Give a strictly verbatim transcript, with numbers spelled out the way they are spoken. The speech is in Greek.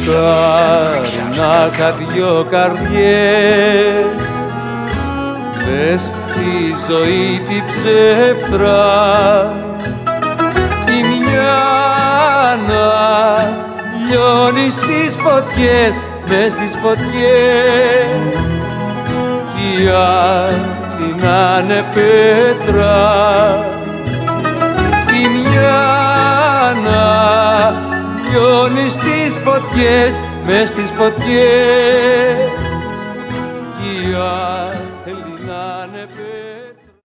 μακάρι να είχα δυο καρδιές μες στη ζωή τη ψεύτρα, η μια να λιώνει στις φωτιές, μες στις φωτιές, η άλλη να είναι πέτρα, η μια να λιώνει στις φωτιές, μες στις φωτιές, η άλλη να είναι πέτρα.